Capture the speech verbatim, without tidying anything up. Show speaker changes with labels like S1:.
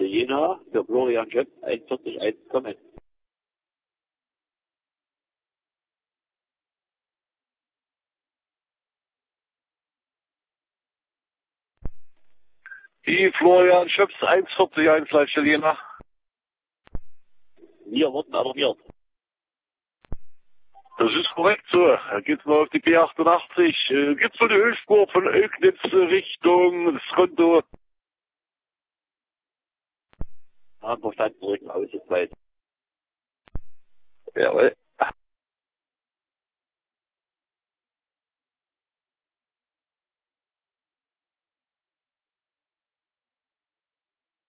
S1: Jena für Florian Schöpf, einundvierzig eins kommen.
S2: Die Florian Schöps eins vierzig eins Leitstelle Jena.
S1: Wir wurden alarmiert.
S2: Das ist korrekt so. Da geht's mal auf die B achtundachtzig. Äh, gibt's so eine Ölspur von Oelknitz Richtung das Konto.
S1: Haben verstanden, rücken aus, jetzt weit.
S2: Jawohl.